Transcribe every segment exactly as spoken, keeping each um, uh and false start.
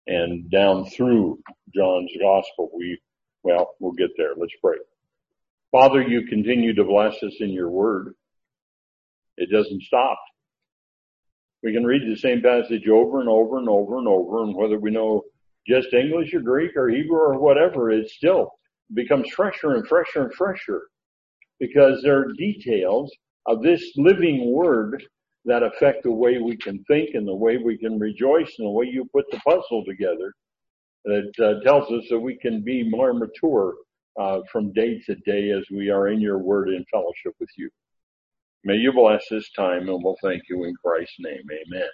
and down through John's gospel. We, well, we'll get there. Let's pray. Father, you continue to bless us in your word. It doesn't stop. We can read the same passage over and over and over and over, and whether we know just English or Greek or Hebrew or whatever, it still becomes fresher and fresher and fresher, because there are details of this living word that affect the way we can think and the way we can rejoice and the way you put the puzzle together, that uh, tells us that we can be more mature uh, from day to day as we are in your word in fellowship with you. May you bless this time, and we'll thank you in Christ's name. Amen.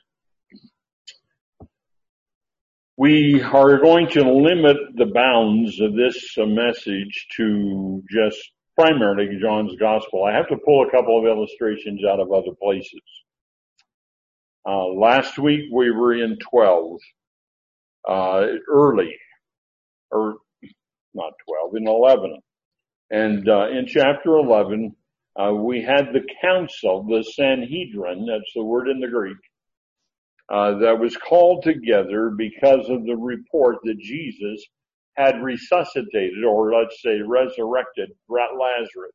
We are going to limit the bounds of this uh, message to just primarily John's gospel. I have to pull a couple of illustrations out of other places. Uh, last week we were in twelve, uh, early, or not twelve, in eleven. And, uh, in chapter eleven, uh, we had the council, the Sanhedrin, that's the word in the Greek, uh, that was called together because of the report that Jesus had resuscitated, or let's say resurrected, Lazarus.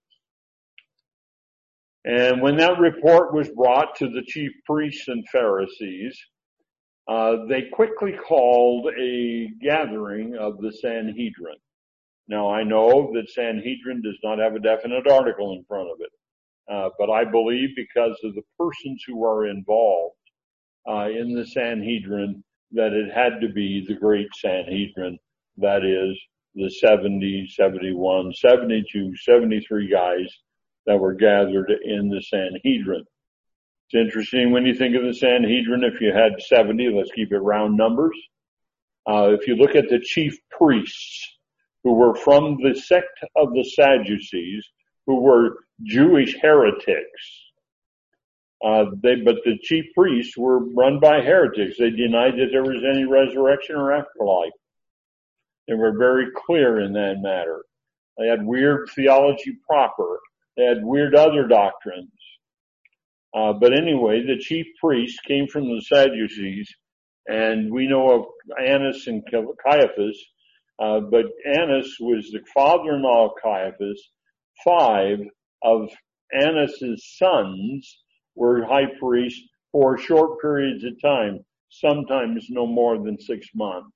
And when that report was brought to the chief priests and Pharisees, uh, they quickly called a gathering of the Sanhedrin. Now, I know that Sanhedrin does not have a definite article in front of it, uh, but I believe because of the persons who are involved uh, in the Sanhedrin, that it had to be the great Sanhedrin, that is, the seventy, seventy-one, seventy-two, seventy-three guys that were gathered in the Sanhedrin. It's interesting when you think of the Sanhedrin, if you had seventy, let's keep it round numbers. Uh, if you look at the chief priests who were from the sect of the Sadducees, who were Jewish heretics, uh, they, but the chief priests were run by heretics. They denied that there was any resurrection or afterlife. They were very clear in that matter. They had weird theology proper. They had weird other doctrines. Uh, but anyway, the chief priests came from the Sadducees, and we know of Annas and Caiaphas, uh, but Annas was the father-in-law of Caiaphas. Five of Annas' sons were high priests for short periods of time, sometimes no more than six months.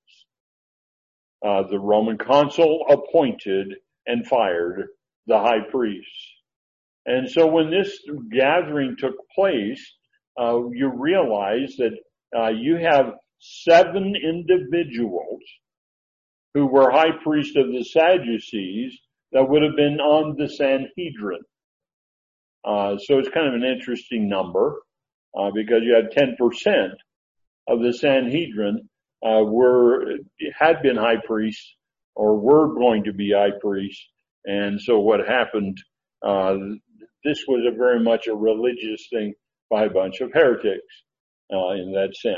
Uh, the Roman consul appointed and fired the high priests. And so when this gathering took place, uh, you realize that uh, you have seven individuals who were high priests of the Sadducees that would have been on the Sanhedrin. Uh, so it's kind of an interesting number, uh, because you had ten percent of the Sanhedrin uh, were, had been high priests or were going to be high priests. And so what happened, uh, this was a very much a religious thing by a bunch of heretics, uh, in that sense.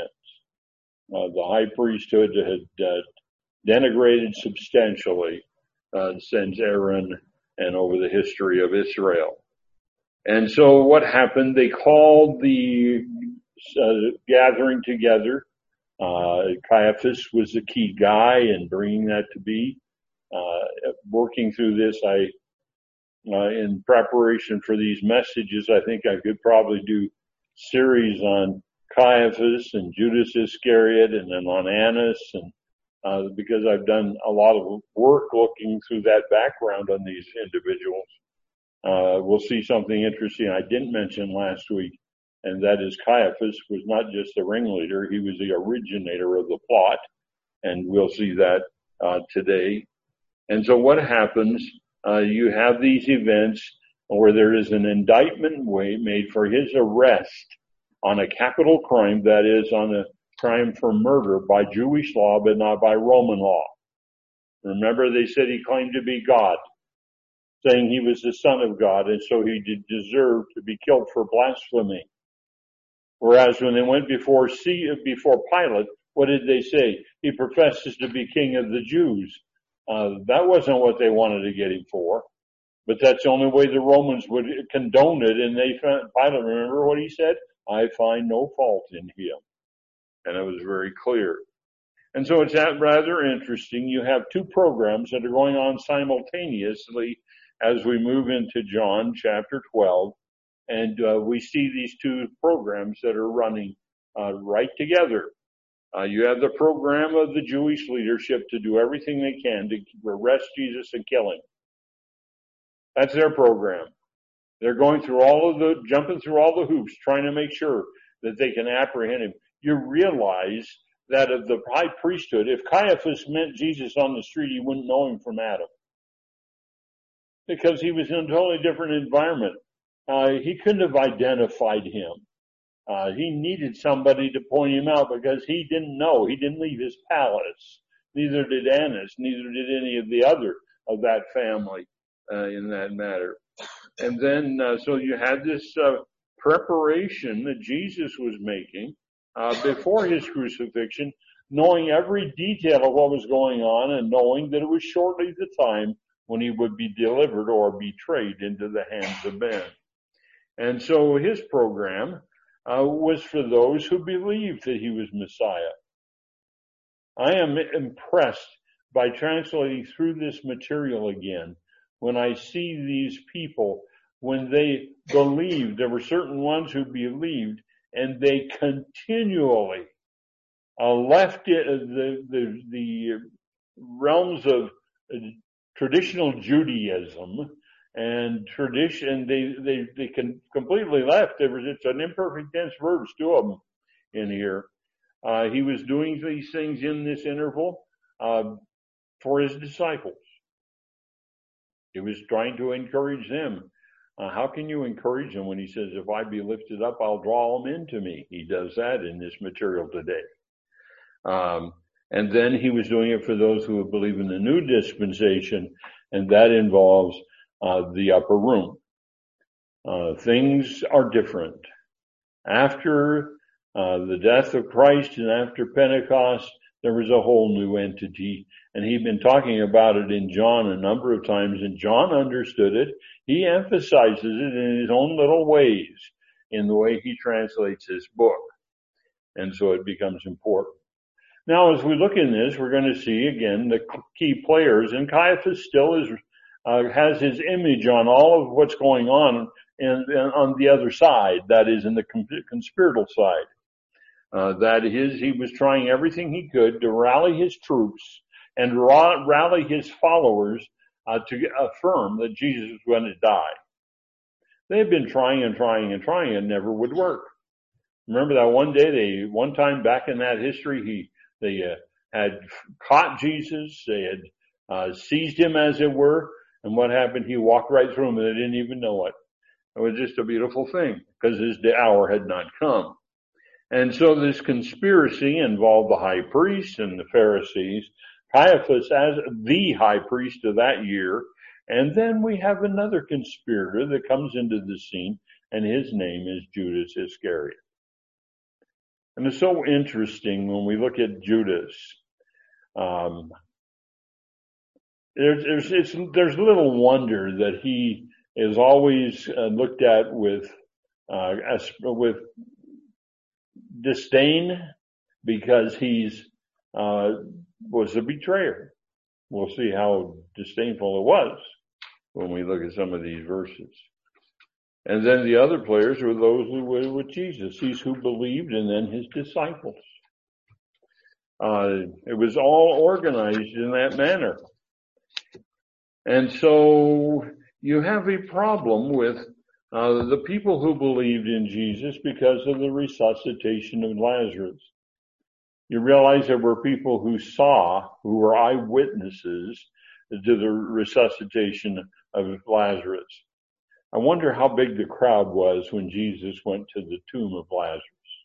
Uh, the high priesthood had uh, denigrated substantially uh, since Aaron and over the history of Israel. And so what happened, they called the uh, gathering together. Uh, Caiaphas was the key guy in bringing that to be. Uh, working through this, I, uh, in preparation for these messages, I think I could probably do series on Caiaphas and Judas Iscariot and then on Annas, and uh, because I've done a lot of work looking through that background on these individuals. Uh, we'll see something interesting I didn't mention last week, and that is Caiaphas was not just the ringleader, he was the originator of the plot, and we'll see that uh, today. And so what happens, uh, you have these events where there is an indictment made for his arrest on a capital crime, that is on a crime for murder by Jewish law, but not by Roman law. Remember, they said he claimed to be God, saying he was the Son of God, and so he did deserve to be killed for blasphemy. Whereas when they went before before Pilate, what did they say? He professes to be King of the Jews. Uh, that wasn't what they wanted to get him for, but that's the only way the Romans would condone it. And they found, Pilate, remember what he said? I find no fault in him. And it was very clear. And so it's rather interesting. You have two programs that are going on simultaneously as we move into John chapter twelve. And uh, we see these two programs that are running uh, right together. Uh, you have the program of the Jewish leadership to do everything they can to arrest Jesus and kill him. That's their program. They're going through all of the, jumping through all the hoops, trying to make sure that they can apprehend him. You realize that of the high priesthood, if Caiaphas met Jesus on the street, he wouldn't know him from Adam. Because he was in a totally different environment. Uh, he couldn't have identified him. Uh, he needed somebody to point him out because he didn't know. He didn't leave his palace. Neither did Annas. Neither did any of the other of that family uh, in that matter. And then, uh, so you had this uh, preparation that Jesus was making uh, before his crucifixion, knowing every detail of what was going on and knowing that it was shortly the time when he would be delivered or betrayed into the hands of men. And so his program uh, was for those who believed that he was Messiah. I am impressed by translating through this material again when I see these people, when they believed, there were certain ones who believed, and they continually uh, left it, the, the, the realms of uh, traditional Judaism and tradition, they, they, they can completely left. There was, it's an imperfect tense verbs, two of them in here. Uh, he was doing these things in this interval, uh, for his disciples. He was trying to encourage them. Uh, how can you encourage them when he says, if I be lifted up, I'll draw them into me? He does that in this material today. Um, and then he was doing it for those who believe in the new dispensation, and that involves uh, the upper room. Uh, things are different. After uh, the death of Christ and after Pentecost, there was a whole new entity. And he'd been talking about it in John a number of times, and John understood it. He emphasizes it in his own little ways in the way he translates his book. And so it becomes important. Now, as we look in this, we're going to see again the key players, and Caiaphas still is, uh, has his image on all of what's going on and, and on the other side, that is in the conspiratorial side. Uh, that is, he was trying everything he could to rally his troops and ra- rally his followers uh, to affirm that Jesus was going to die. They had been trying and trying and trying and never would work. Remember that one day, they one time back in that history, he they uh, had caught Jesus, they had uh, seized him as it were, and what happened? He walked right through them and they didn't even know it. It was just a beautiful thing because his hour had not come. And so this conspiracy involved the high priest and the Pharisees, Caiaphas as the high priest of that year, and then we have another conspirator that comes into the scene, and his name is Judas Iscariot. And it's so interesting when we look at Judas. Um, there's, there's, it's, there's little wonder that he is always uh, looked at with, uh, as, with disdain because he's, uh, was a betrayer. We'll see how disdainful it was when we look at some of these verses. And then the other players were those who were with Jesus, these who believed, and then his disciples. Uh, it was all organized in that manner. And so you have a problem with uh, the people who believed in Jesus because of the resuscitation of Lazarus. You realize there were people who saw, who were eyewitnesses to the resuscitation of Lazarus. I wonder how big the crowd was when Jesus went to the tomb of Lazarus.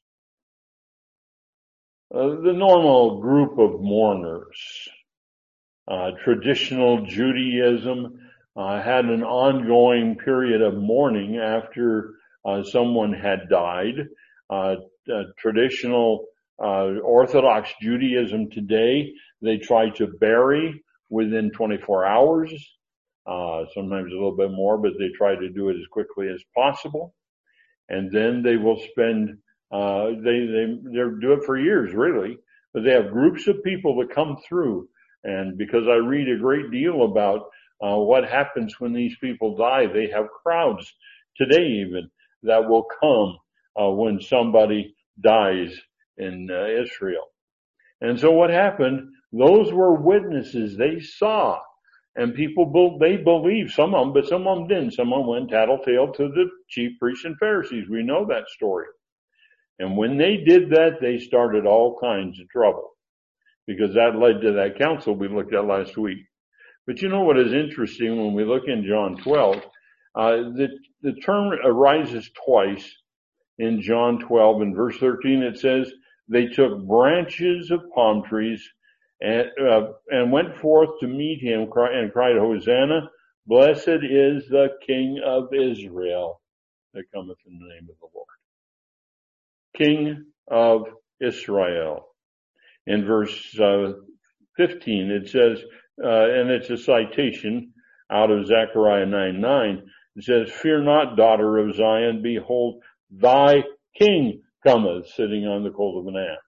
Uh, the normal group of mourners, uh, traditional Judaism, uh, had an ongoing period of mourning after uh, someone had died. Uh, uh, traditional uh, Orthodox Judaism today, they try to bury within twenty-four hours. Uh, sometimes a little bit more, but they try to do it as quickly as possible. And then they will spend, uh, they, they, they do it for years, really. but they have groups of people that come through. And because I read a great deal about uh, what happens when these people die, they have crowds today even that will come uh, when somebody dies in uh, Israel. And so what happened, those were witnesses. They saw. And people, they believed, some of them, but some of them didn't. Some of them went tattletale to the chief priests and Pharisees. We know that story. And when they did that, they started all kinds of trouble, because that led to that council we looked at last week. But you know what is interesting when we look in John twelve? Uh, the, the term arises twice in John twelve. In verse thirteen, it says, they took branches of palm trees and, uh, and went forth to meet him and cried, Hosanna, blessed is the King of Israel that cometh in the name of the Lord. King of Israel. In verse uh, fifteen, it says, uh, and it's a citation out of Zechariah nine nine. It says, fear not, daughter of Zion, behold, thy king cometh, sitting on the colt of an ass.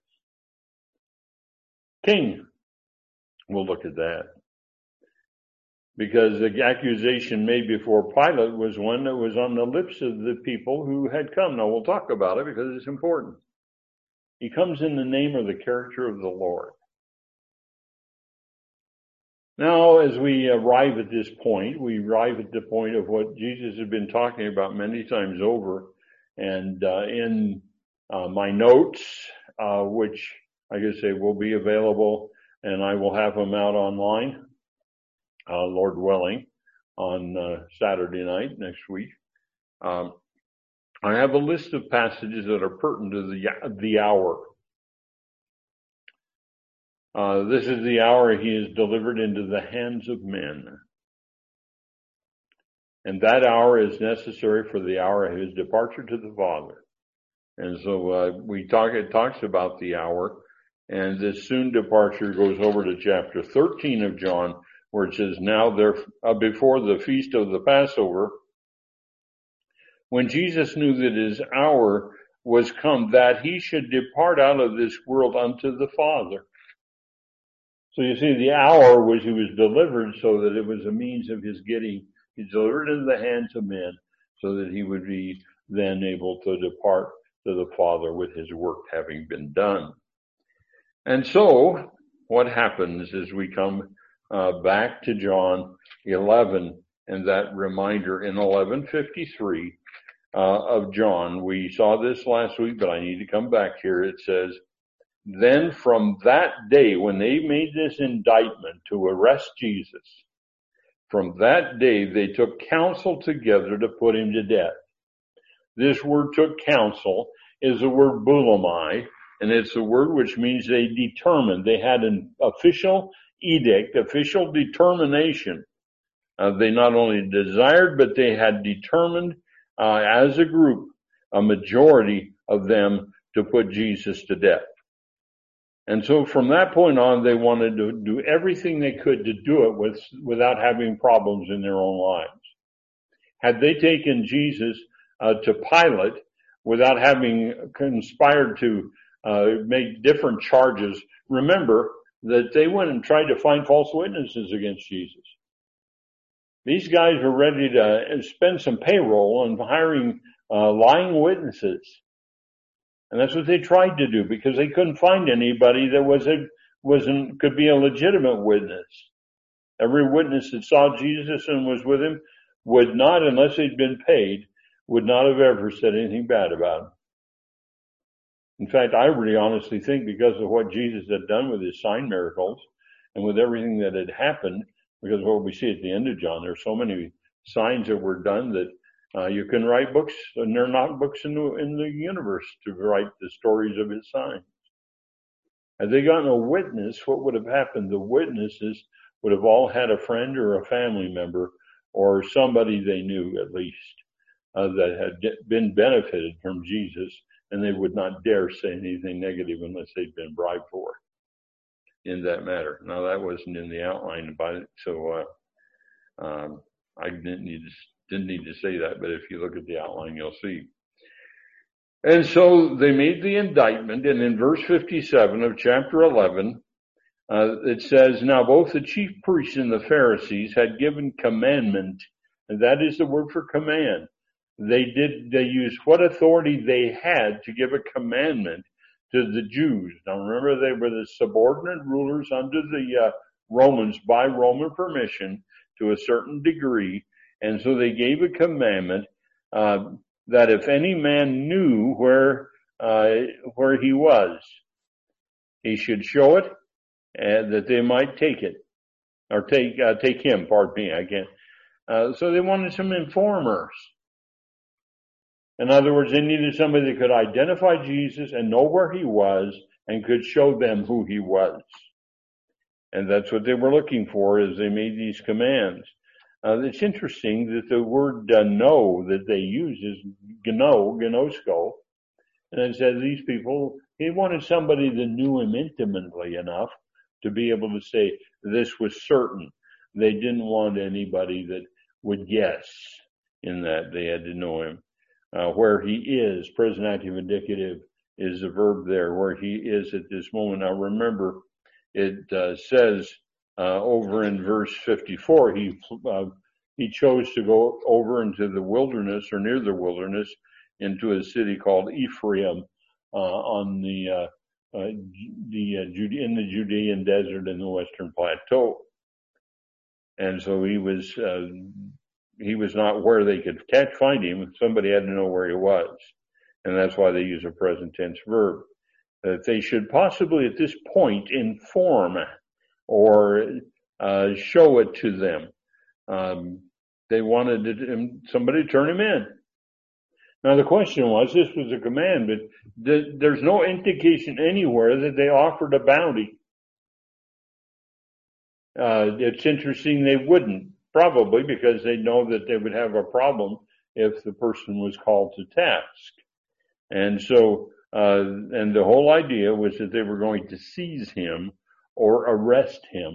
King. We'll look at that. Because the accusation made before Pilate was one that was on the lips of the people who had come. Now we'll talk about it because it's important. He comes in the name or the character of the Lord. Now, as we arrive at this point, we arrive at the point of what Jesus has been talking about many times over. And uh, in uh, my notes, uh, which I guess say will be available, and I will have them out online, uh, Lord willing, on uh, Saturday night next week. Um, I have a list of passages that are pertinent to the, the hour. Uh, this is the hour he is delivered into the hands of men. And that hour is necessary for the hour of his departure to the Father. And so uh, we talk, it talks about the hour, and this soon departure goes over to chapter thirteen of John, where it says, now there, uh, before the feast of the Passover, when Jesus knew that his hour was come, that he should depart out of this world unto the Father. So you see, the hour was he was delivered so that it was a means of his getting, he's delivered into the hands of men so that he would be then able to depart to the Father with his work having been done. And so what happens is we come uh, back to John eleven, and that reminder in eleven fifty-three uh, of John. We saw this last week, but I need to come back here. It says, then from that day when they made this indictment to arrest Jesus, from that day they took counsel together to put him to death. This word took counsel is the word boulamai, and it's a word which means they determined. They had an official edict, official determination. Uh, they not only desired, but they had determined uh, as a group, a majority of them, to put Jesus to death. And so from that point on, they wanted to do everything they could to do it with, without having problems in their own lives. Had they taken Jesus uh, to Pilate without having conspired to uh, make different charges, remember that they went and tried to find false witnesses against Jesus. These guys were ready to spend some payroll on hiring uh, lying witnesses. And that's what they tried to do because they couldn't find anybody that was a, wasn't, could be a legitimate witness. Every witness that saw Jesus and was with him would not, unless they'd been paid, would not have ever said anything bad about him. In fact, I really honestly think because of what Jesus had done with his sign miracles and with everything that had happened, because what we see at the end of John, there are so many signs that were done that Uh, you can write books, and there are not books in the, in the universe to write the stories of his signs. Had they gotten a witness, what would have happened? The witnesses would have all had a friend or a family member or somebody they knew at least uh, that had been benefited from Jesus, and they would not dare say anything negative unless they'd been bribed for it in that matter. Now, that wasn't in the outline about it, so uh, um, I didn't need to Didn't need to say that, but if you look at the outline, you'll see. And so they made the indictment, and in verse fifty-seven of chapter eleven, uh, it says, "Now both the chief priests and the Pharisees had given commandment," and that is the word for command. They did, they used what authority they had to give a commandment to the Jews. Now remember, they were the subordinate rulers under the uh, Romans by Roman permission to a certain degree, and so they gave a commandment uh, that if any man knew where uh, where he was, he should show it, and that they might take it, or take uh, take him. Pardon me, I can't. Uh, so they wanted some informers. In other words, they needed somebody that could identify Jesus and know where he was and could show them who he was. And that's what they were looking for as they made these commands. Uh, it's interesting that the word uh, know that they use is gno, gnosko. And it says these people, he wanted somebody that knew him intimately enough to be able to say this was certain. They didn't want anybody that would guess in that. They had to know him. Uh, where he is, present active indicative is the verb there, where he is at this moment. Now remember, it uh, says uh, over in verse fifty-four, he uh, he chose to go over into the wilderness, or near the wilderness, into a city called Ephraim uh, on the uh, uh, the uh, Jude- in the Judean desert in the western plateau, and so he was. Uh, He was not where they could catch, find him. Somebody had to know where he was. And that's why they use a present tense verb. That they should possibly at this point inform or uh, show it to them. Um, they wanted to, somebody to turn him in. Now the question was, this was a command, but th- there's no indication anywhere that they offered a bounty. Uh, it's interesting they wouldn't. Probably because they know that they would have a problem if the person was called to task. And so, uh, and the whole idea was that they were going to seize him or arrest him.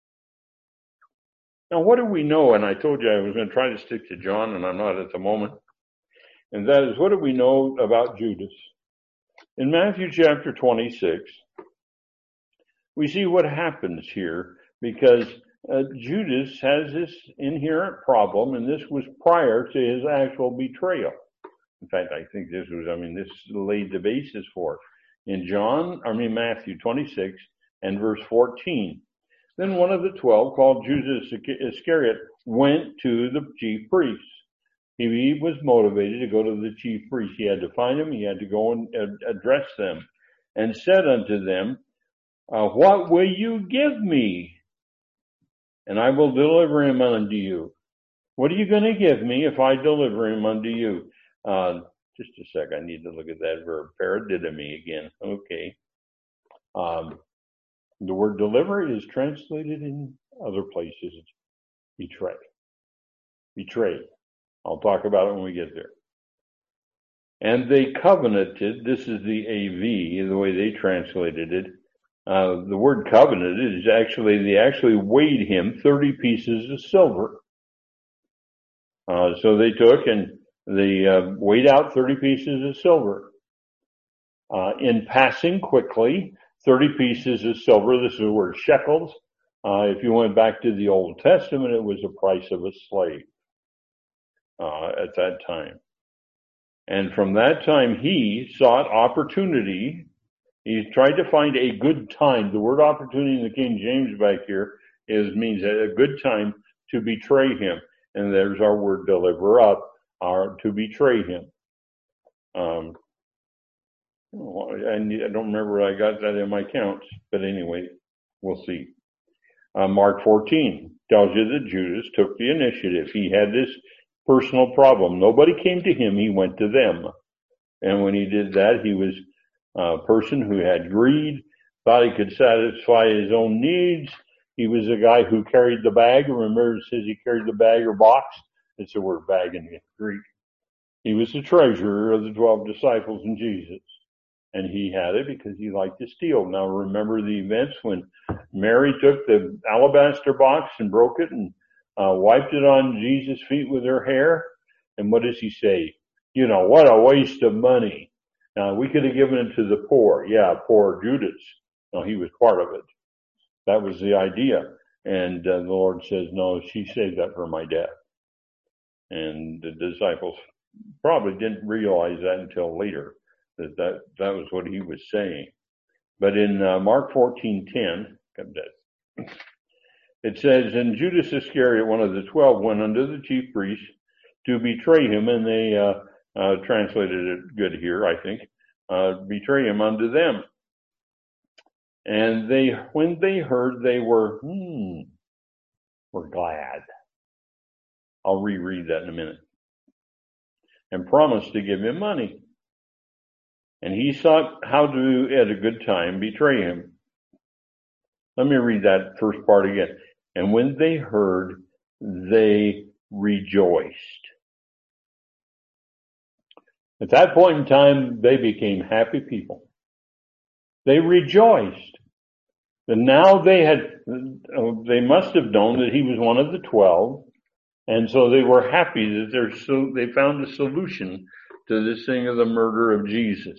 Now, what do we know? And I told you I was going to try to stick to John, and I'm not at the moment. And that is, what do we know about Judas? In Matthew chapter twenty-six, we see what happens here, because Uh, Judas has this inherent problem, and this was prior to his actual betrayal. In fact, I think this was, I mean, this laid the basis for it. In John, I mean, Matthew twenty-six and verse fourteen. Then one of the twelve, called Judas Iscariot, went to the chief priests. He, he was motivated to go to the chief priests. He had to find them, he had to go and uh, address them, and said unto them, uh, what will you give me? And I will deliver him unto you. What are you going to give me if I deliver him unto you? Uh, just a sec, I need to look at that verb. Paradidomi again. Okay. Um, the word deliver is translated in other places. Betray. Betray. I'll talk about it when we get there. And they covenanted, this is the A V, the way they translated it. Uh, the word covenant is actually, they actually weighed him thirty pieces of silver. Uh, so they took and they uh, weighed out thirty pieces of silver. Uh, in passing quickly, thirty pieces of silver, this is the word shekels. Uh, if you went back to the Old Testament, it was the price of a slave uh, at that time. And from that time, he sought opportunity. He tried to find a good time. The word opportunity in the King James back here is means a good time to betray him. And there's our word deliver up, our to betray him. Um, and I don't remember I got that in my counts, but anyway, we'll see. Uh, Mark fourteen tells you that Judas took the initiative. He had this personal problem. Nobody came to him, he went to them. And when he did that, he was a person who had greed, thought he could satisfy his own needs. He was a guy who carried the bag. Remember, it says he carried the bag or box. It's the word bag in Greek. He was the treasurer of the twelve disciples in Jesus. And he had it because he liked to steal. Now remember the events when Mary took the alabaster box and broke it and uh, wiped it on Jesus' feet with her hair. And what does he say? You know, what a waste of money. Now, we could have given it to the poor. Yeah, poor Judas. No, he was part of it. That was the idea. And uh, the Lord says, no, she saved that for my death. And the disciples probably didn't realize that until later, that that, that was what he was saying. But in uh, Mark fourteen ten, it says, and Judas Iscariot, one of the twelve, went unto the chief priests to betray him, and they uh, uh, translated it good here, I think, uh, betray him unto them. And they, when they heard, they were, hmm, were glad. I'll reread that in a minute. And promised to give him money. And he sought how to, at a good time, betray him. Let me read that first part again. And when they heard, they rejoiced. At that point in time, they became happy people. They rejoiced. And now they had, they must have known that he was one of the twelve. And so they were happy that they're so, they found a solution to this thing of the murder of Jesus.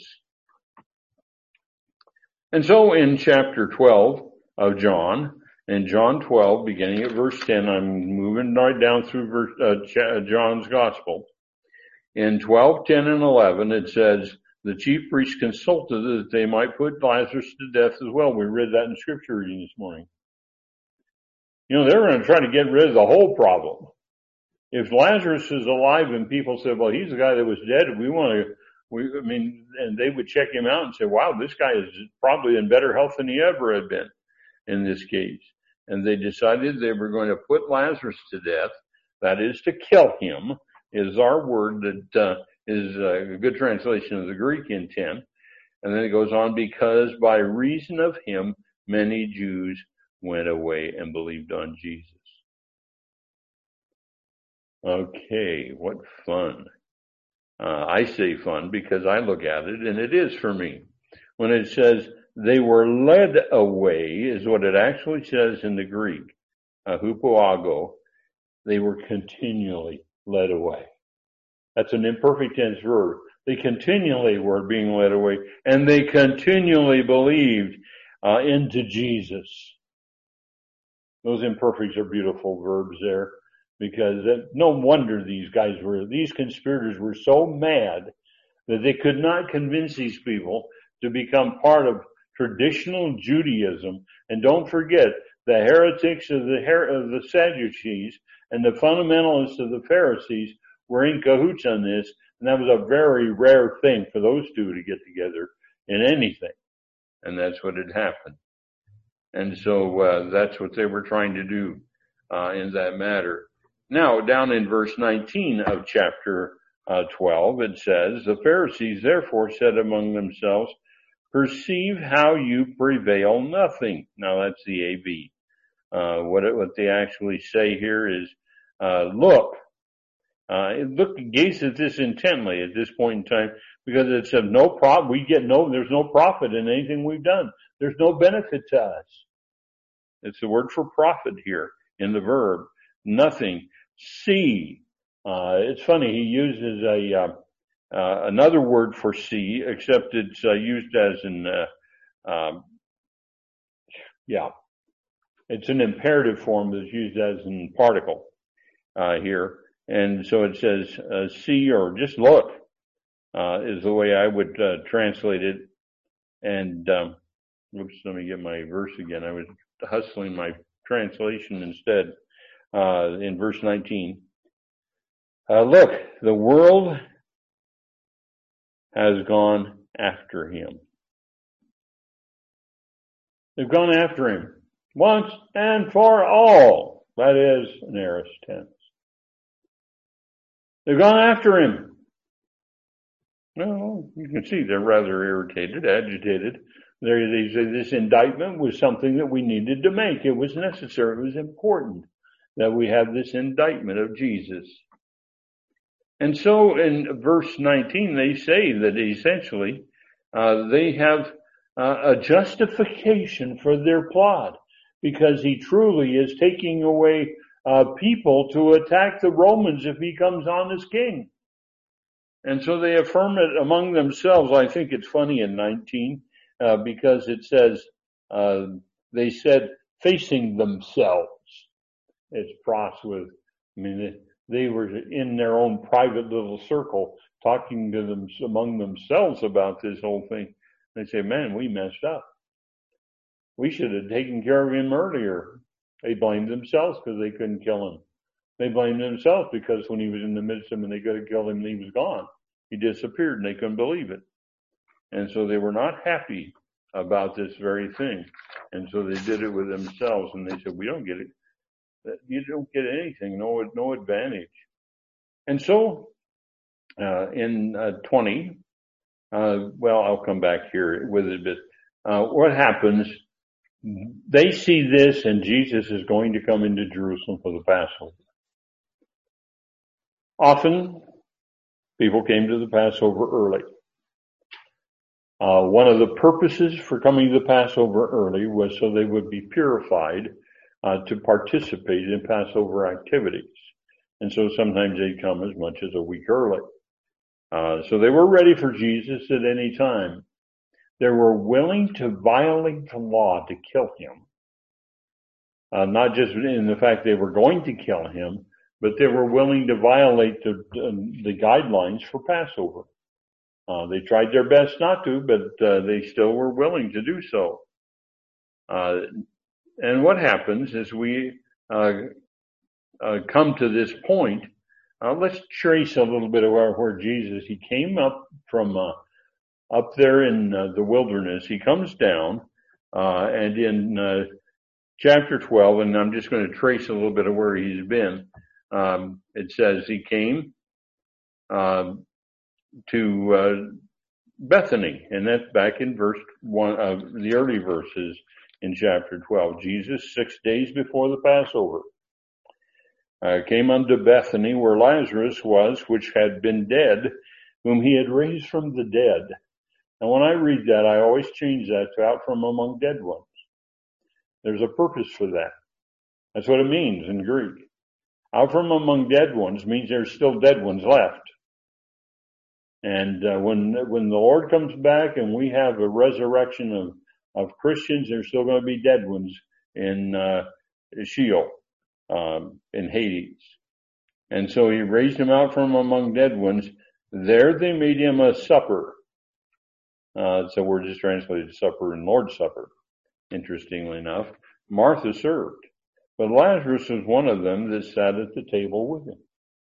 And so in chapter twelve of John, in John twelve, beginning at verse ten, I'm moving right down through verse, uh, John's gospel. In twelve, ten, and eleven, it says, the chief priests consulted that they might put Lazarus to death as well. We read that in scripture reading this morning. You know, they were going to try to get rid of the whole problem. If Lazarus is alive and people say, well, he's the guy that was dead, we want to, we, I mean, and they would check him out and say, wow, this guy is probably in better health than he ever had been in this case. And they decided they were going to put Lazarus to death. That is to kill him, is our word that uh, is a good translation of the Greek intent. And then it goes on, because by reason of him, many Jews went away and believed on Jesus. Okay, what fun. Uh, I say fun because I look at it, and it is for me. When it says they were led away, is what it actually says in the Greek, uh, hupoago. They were continually led away. That's an imperfect tense verb. They continually were being led away, and they continually believed uh, into Jesus. Those imperfects are beautiful verbs there. Because no wonder these guys were, these conspirators were so mad that they could not convince these people to become part of traditional Judaism. And don't forget, the heretics of the, her- of the Sadducees and the fundamentalists of the Pharisees were in cahoots on this. And that was a very rare thing for those two to get together in anything. And that's what had happened. And so uh, that's what they were trying to do uh, in that matter. Now, down in verse nineteen of chapter uh, twelve, it says, the Pharisees therefore said among themselves, perceive how you prevail nothing. Now, that's the A V. Uh, what, it, what they actually say here is, uh, look, uh, look, gaze at this intently at this point in time, because it said no profit, we get no, there's no profit in anything we've done. There's no benefit to us. It's the word for profit here in the verb. Nothing. See. Uh, it's funny, he uses a, uh, uh, another word for see, except it's uh, used as an, uh, um, yeah, it's an imperative form that's used as an particle, uh, here. And so it says, uh, see or just look, uh, is the way I would, uh, translate it. And, um, oops, let me get my verse again. I was hustling my translation instead. Uh, in verse nineteen, uh, look, the world has gone after him. They've gone after him once and for all. That is an aorist tense. They've gone after him. Well, you can see they're rather irritated, agitated. They're, they say this indictment was something that we needed to make. It was necessary. It was important that we have this indictment of Jesus. And so in verse nineteen, they say that essentially uh, they have uh, a justification for their plot, because he truly is taking away uh, people to attack the Romans if he comes on as king. And so they affirm it among themselves. I think it's funny in nineteen, uh, because it says, uh, they said facing themselves. It's pros with, I mean, they were in their own private little circle talking to them among themselves about this whole thing. They say, man, we messed up. We should have taken care of him earlier. They blamed themselves because they couldn't kill him. They blamed themselves because when he was in the midst of them and they could have killed him and he was gone. He disappeared and they couldn't believe it. And so they were not happy about this very thing. And so they did it with themselves and they said, we don't get it. You don't get anything, no, no advantage. And so, uh, in, uh, twenty, uh, well, I'll come back here with it, but, uh, what happens, they see this and Jesus is going to come into Jerusalem for the Passover. Often, people came to the Passover early. Uh, one of the purposes for coming to the Passover early was so they would be purified uh, to participate in Passover activities. And so sometimes they'd come as much as a week early. Uh, so they were ready for Jesus at any time. They were willing to violate the law to kill him. Uh, not just in the fact they were going to kill him, but they were willing to violate the, the guidelines for Passover. Uh, they tried their best not to, but uh, they still were willing to do so. Uh, and what happens is we uh, uh, come to this point. Uh, let's trace a little bit of where, where Jesus, he came up from uh, up there in uh, the wilderness. He comes down, uh, and in uh, chapter twelve, and I'm just going to trace a little bit of where he's been. Um, it says he came uh, to uh, Bethany, and that's back in verse one of uh, the early verses in chapter twelve. Jesus, six days before the Passover, uh, came unto Bethany, where Lazarus was, which had been dead, whom he had raised from the dead. And when I read that, I always change that to out from among dead ones. There's a purpose for that. That's what it means in Greek. Out from among dead ones means there's still dead ones left. And uh, when when the Lord comes back and we have a resurrection of, of Christians, there's still going to be dead ones in uh, Sheol, um, in Hades. And so he raised him out from among dead ones. There they made him a supper. Uh, so we're just translated supper and Lord's Supper, interestingly enough. Martha served. But Lazarus was one of them that sat at the table with him.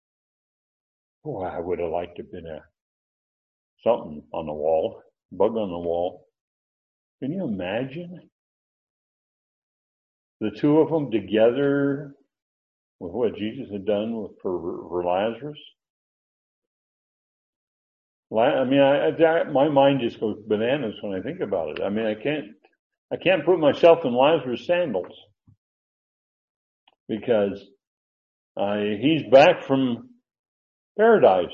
Oh, I would have liked to have been a something on the wall, bug on the wall. Can you imagine the two of them together with what Jesus had done with, for, for Lazarus? I mean, I, I, my mind just goes bananas when I think about it. I mean, I can't, I can't put myself in Lazarus' sandals because uh, he's back from paradise.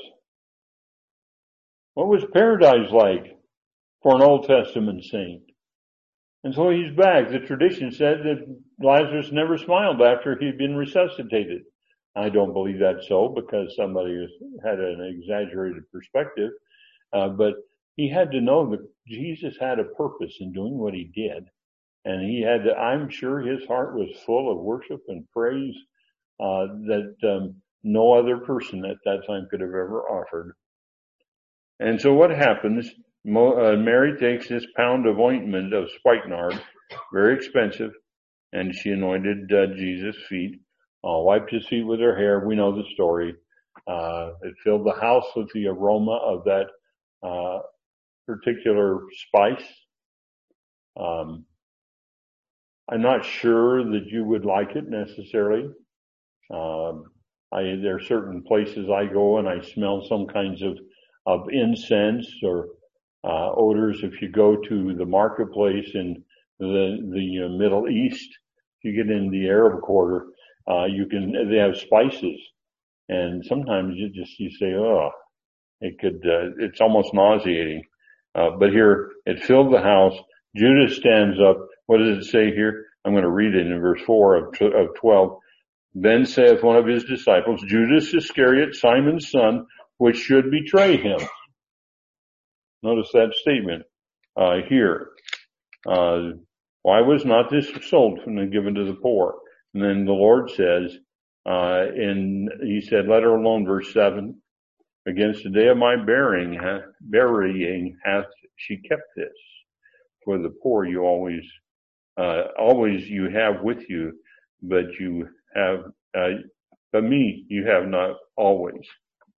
What was paradise like for an Old Testament saint? And so he's back. The tradition said that Lazarus never smiled after he'd been resuscitated. I don't believe that's so because somebody had an exaggerated perspective. Uh, but he had to know that Jesus had a purpose in doing what he did. And he had to, I'm sure his heart was full of worship and praise uh, that um, no other person at that time could have ever offered. And so what happens, Mo, uh, Mary takes this pound of ointment of spikenard, very expensive, and she anointed uh, Jesus' feet, uh, wiped his feet with her hair. We know the story. Uh, it filled the house with the aroma of that uh, particular spice. Um, I'm not sure that you would like it necessarily. Um, I, there are certain places I go and I smell some kinds of, of incense or uh, odors. If you go to the marketplace in the, the uh, Middle East, if you get in the Arab quarter, uh, you can, they have spices. And sometimes you just, you say, oh, it could, uh, it's almost nauseating. Uh, but here, it filled the house. Judas stands up. What does it say here? I'm going to read it in verse four of, of twelve. Then saith one of his disciples, Judas Iscariot, Simon's son, which should betray him. Notice that statement uh, here. Uh, why was not this sold and given to the poor? And then the Lord says, uh, in, he said, let her alone, verse seven, against the day of my burying, burying hath she kept this. For the poor you always, uh, always you have with you, but you have, uh, but me you have not always.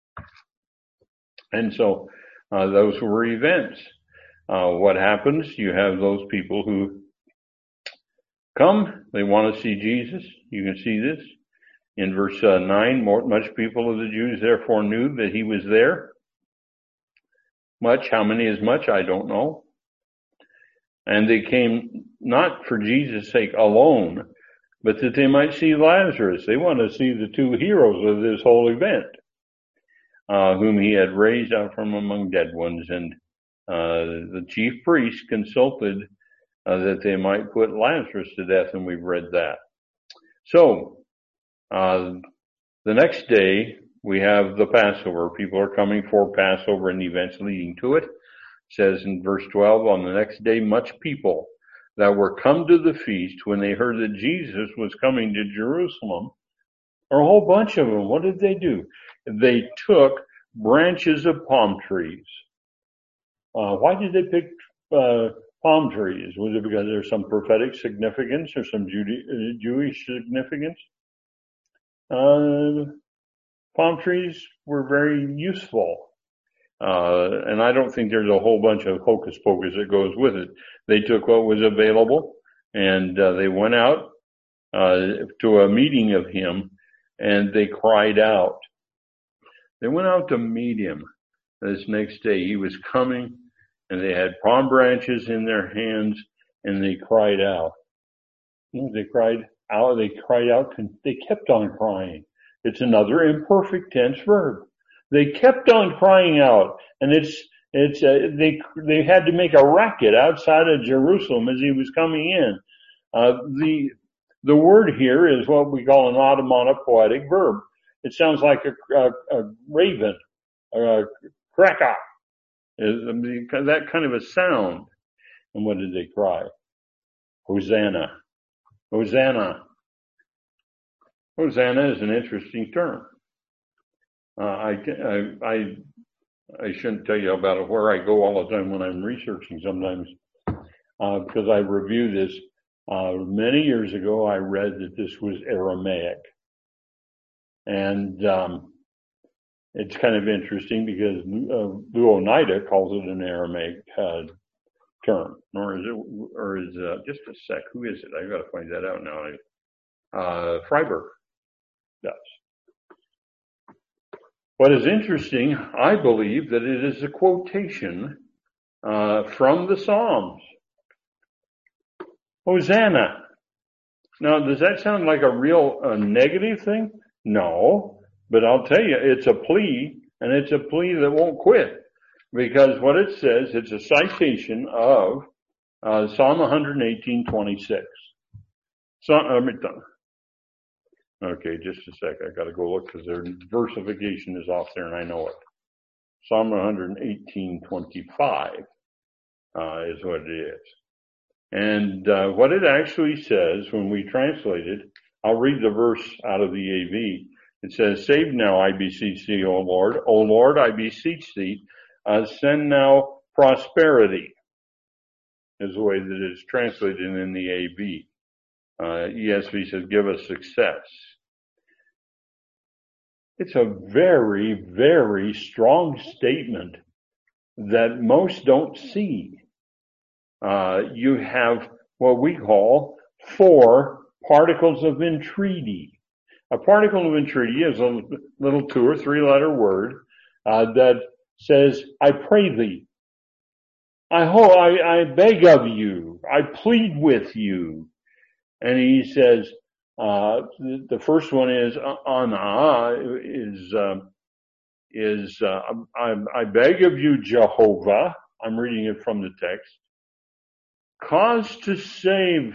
And so, uh, those were events. Uh, what happens? You have those people who come, they want to see Jesus. You can see this in verse uh, nine. More, much people of the Jews therefore knew that he was there. Much, how many is much? I don't know. And they came not for Jesus' sake alone, but that they might see Lazarus. They want to see the two heroes of this whole event, uh, whom he had raised out from among dead ones. And uh, the chief priests consulted uh, that they might put Lazarus to death, and we've read that. So, uh, the next day, we have the Passover. People are coming for Passover and the events leading to it. It says in verse twelve, on the next day, much people that were come to the feast when they heard that Jesus was coming to Jerusalem, or a whole bunch of them, what did they do? They took branches of palm trees. Uh, why did they pick uh, palm trees? Was it because there's some prophetic significance or some Jude- Jewish significance? Uh, palm trees were very useful. Uh, and I don't think there's a whole bunch of hocus pocus that goes with it. They took what was available and uh, they went out uh, to a meeting of him and they cried out. They went out to meet him this next day. He was coming and they had palm branches in their hands and they cried out. They cried out, they cried out, they kept on crying. It's another imperfect tense verb. They kept on crying out, and it's it's uh, they they had to make a racket outside of Jerusalem as he was coming in. Uh, the the word here is what we call an onomatopoetic verb. It sounds like a, a, a raven, a crack-a, that kind of a sound. And what did they cry? Hosanna, Hosanna. Hosanna is an interesting term. Uh, I, I, I, I shouldn't tell you about it where I go all the time when I'm researching sometimes, uh, because I review this. Uh, many years ago, I read that this was Aramaic. And, um, it's kind of interesting because, uh, Louw-Nida calls it an Aramaic, uh, term. Or is it, or is, uh, just a sec, who is it? I've got to find that out now. Uh, Freiberg does. What is interesting, I believe that it is a quotation uh, from the Psalms. Hosanna. Now, does that sound like a real uh, negative thing? No, but I'll tell you, it's a plea, and it's a plea that won't quit. Because what it says, it's a citation of uh, Psalm one eighteen twenty-six. So, uh, Okay, just a sec. I gotta go look because their versification is off there and I know it. Psalm one eighteen twenty-five, uh, is what it is. And, uh, what it actually says when we translate it, I'll read the verse out of the A V. It says, save now, I beseech thee, O Lord. O Lord, I beseech thee, uh, send now prosperity, is the way that it is translated in the A V. Uh, E S V says, give us success. It's a very, very strong statement that most don't see. Uh, you have what we call four particles of entreaty. A particle of entreaty is a little two or three letter word, uh, that says, I pray thee. I hope, I, I beg of you. I plead with you. And he says, uh, the, the first one is, ana, is, uh, is, uh, I, I beg of you, Jehovah. I'm reading it from the text. Cause to save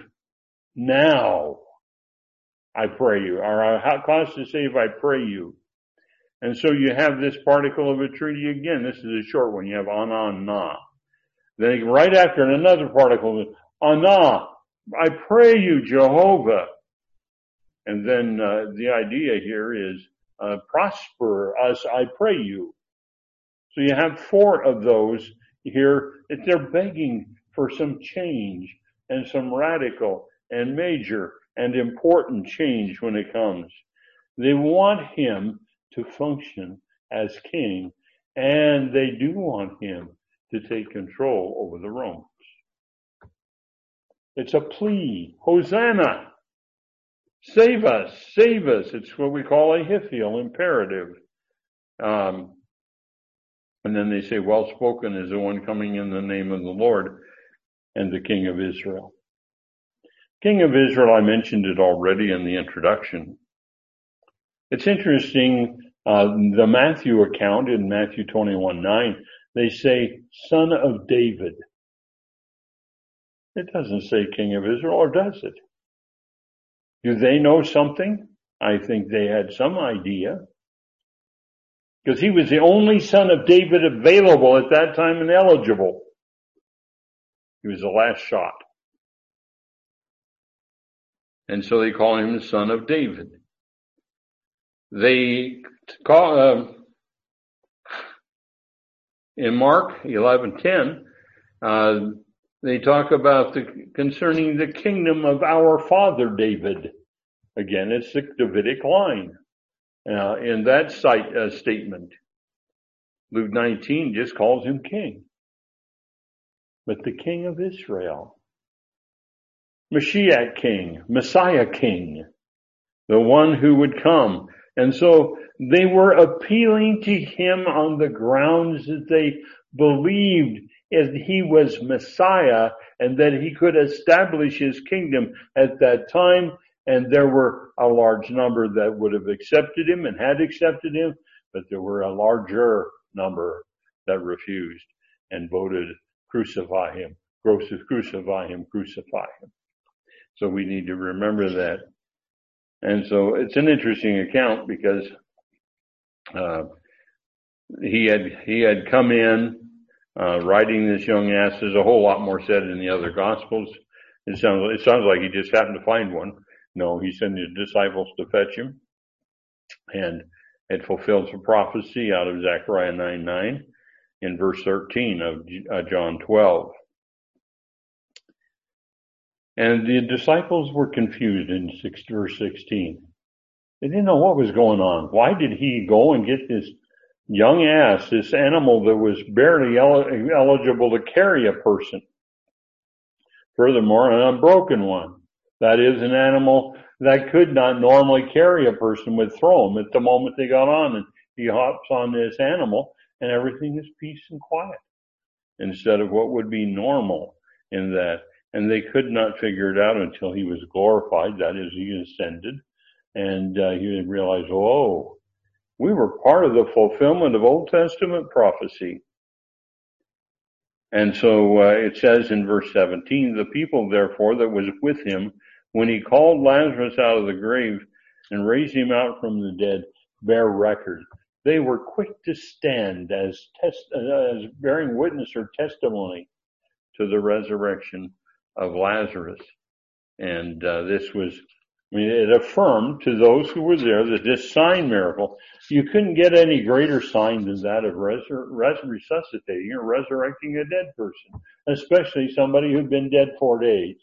now, I pray you. Or cause to save, I pray you. And so you have this particle of a treaty again. This is a short one. You have Anana. Then right after another particle, Anah, I pray you, Jehovah. And then uh, the idea here is uh, prosper us, I pray you. So you have four of those here. They're begging for some change and some radical and major and important change when it comes. They want him to function as king, and they do want him to take control over the Romans. It's a plea. Hosanna! Save us! Save us! It's what we call a Hithiel imperative. Um, and then they say, well spoken is the one coming in the name of the Lord and the King of Israel. King of Israel, I mentioned it already in the introduction. It's interesting, uh, the Matthew account in Matthew twenty-one nine, they say, son of David. It doesn't say King of Israel, or does it? Do they know something? I think they had some idea. Because he was the only son of David available at that time and eligible. He was the last shot. And so they call him the son of David. They call, uh, in Mark eleven ten, uh, they talk about the, concerning the kingdom of our father David. Again, it's the Davidic line, uh, in that site, uh, statement. Luke nineteen just calls him king. But the King of Israel, Mashiach king, Messiah king, the one who would come. And so they were appealing to him on the grounds that they believed that he was Messiah and that he could establish his kingdom at that time. And there were a large number that would have accepted him and had accepted him, but there were a larger number that refused and voted, crucify him, crucify him, crucify him. So we need to remember that. And so it's an interesting account because uh, he had he had come in uh, riding this young ass. There's a whole lot more said in the other Gospels. It sounds it sounds like he just happened to find one. No, he sent his disciples to fetch him, and it fulfills a prophecy out of Zechariah nine nine in verse thirteen of uh, John twelve. And the disciples were confused in six, verse sixteen. They didn't know what was going on. Why did he go and get this young ass, this animal that was barely el- eligible to carry a person? Furthermore, an unbroken one. That is, an animal that could not normally carry a person, would throw him at the moment they got on. And he hops on this animal and everything is peace and quiet instead of what would be normal in that. And they could not figure it out until he was glorified. That is, he ascended. And uh, he realized, oh, we were part of the fulfillment of Old Testament prophecy. And so uh, it says in verse seventeen, the people, therefore, that was with him, when he called Lazarus out of the grave and raised him out from the dead, bear record. They were quick to stand as, test, as bearing witness or testimony to the resurrection of Lazarus. And uh, this was, I mean, it affirmed to those who were there that this sign miracle, you couldn't get any greater sign than that of resur- res- resuscitating or resurrecting a dead person, especially somebody who'd been dead four days.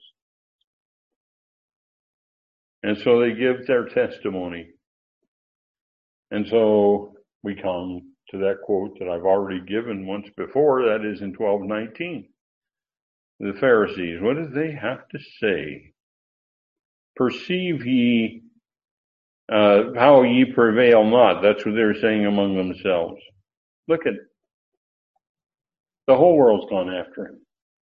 And so they give their testimony. And so we come to that quote that I've already given once before, that is in twelve nineteen. The Pharisees, what do they have to say? Perceive ye uh, how ye prevail not. That's what they're saying among themselves. Look at it. The whole world's gone after him.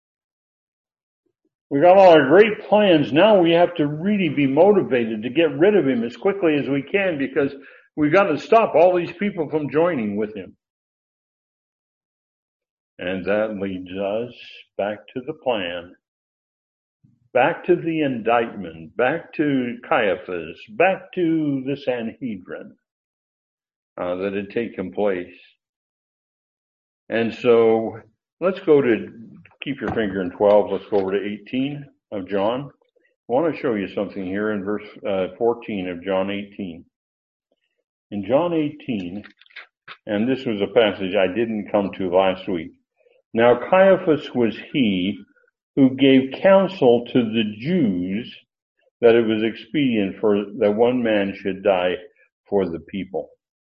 We got all our great plans. Now we have to really be motivated to get rid of him as quickly as we can because we got to stop all these people from joining with him. And that leads us back to the plan, back to the indictment, back to Caiaphas, back to the Sanhedrin. uh, that had taken place. And so let's go to, keep your finger in twelve, let's go over to eighteen of John. I want to show you something here in verse uh, fourteen of John eighteen. In John eighteen, and this was a passage I didn't come to last week. Now Caiaphas was he who gave counsel to the Jews that it was expedient for that one man should die for the people.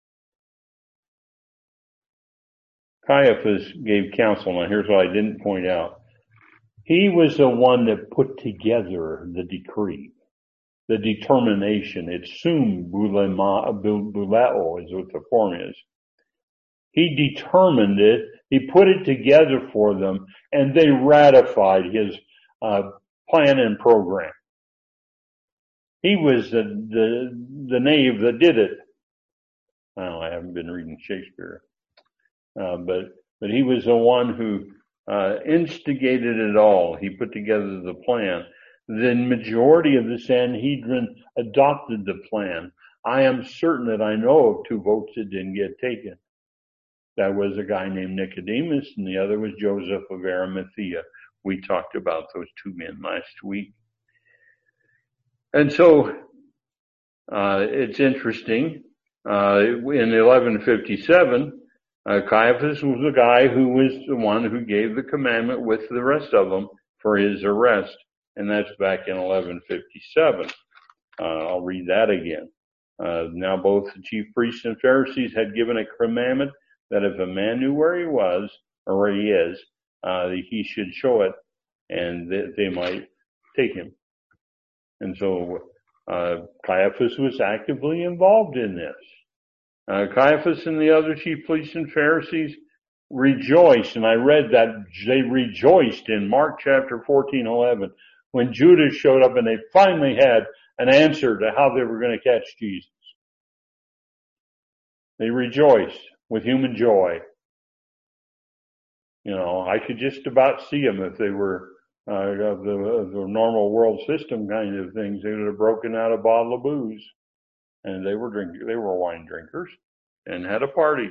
Caiaphas gave counsel. Now here's what I didn't point out. He was the one that put together the decree, the determination. It's sum buleo is what the form is. He determined it. He put it together for them, and they ratified his uh, plan and program. He was the, the the knave that did it. Well, I haven't been reading Shakespeare, uh, but but he was the one who uh, instigated it all. He put together the plan. The majority of the Sanhedrin adopted the plan. I am certain that I know of two votes that didn't get taken. That was a guy named Nicodemus, and the other was Joseph of Arimathea. We talked about those two men last week. And so uh, it's interesting. Uh, in eleven fifty-seven, uh, Caiaphas was the guy who was the one who gave the commandment with the rest of them for his arrest. And that's back in eleven fifty-seven. Uh, I'll read that again. Uh, now both the chief priests and Pharisees had given a commandment that if a man knew where he was, or where he is, uh, he should show it, and that they might take him. And so uh, Caiaphas was actively involved in this. Uh, Caiaphas and the other chief priests and Pharisees rejoiced, and I read that they rejoiced in Mark chapter fourteen, eleven, when Judas showed up and they finally had an answer to how they were going to catch Jesus. They rejoiced with human joy. You know, I could just about see them if they were uh, of the, of the normal world system kind of things. They would have broken out a bottle of booze, and they were drink they were wine drinkers and had a party.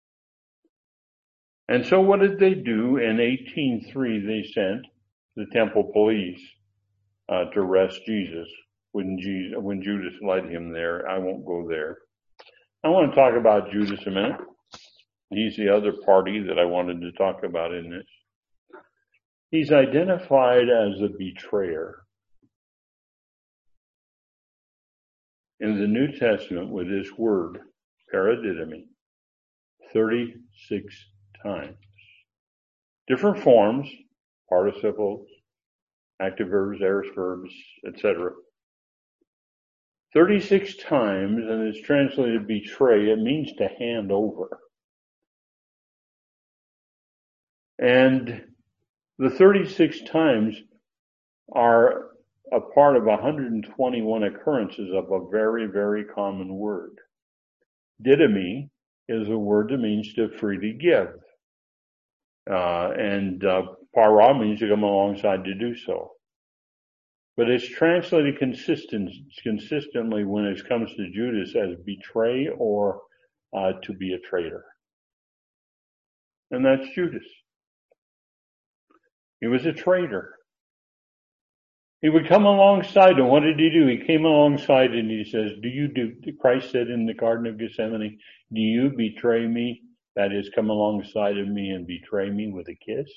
And so, what did they do? In eighteen oh three, they sent the temple police uh, to arrest Jesus when Jesus when Judas led him there. I won't go there. I want to talk about Judas a minute. He's the other party that I wanted to talk about in this. He's identified as a betrayer in the New Testament with this word, paradidomi, thirty-six times. Different forms, participles, active verbs, aorist verbs, et cetera. thirty-six times, and it's translated betray. It means to hand over. And the thirty-six times are a part of one hundred twenty-one occurrences of a very, very common word. Didomi is a word that means to freely give. Uh, and uh, para means to come alongside to do so. But it's translated consistent, consistently when it comes to Judas as betray or uh, to be a traitor. And that's Judas. He was a traitor. He would come alongside, and what did he do? He came alongside and he says, do you do, Christ said in the Garden of Gethsemane, do you betray me? That is, come alongside of me and betray me with a kiss?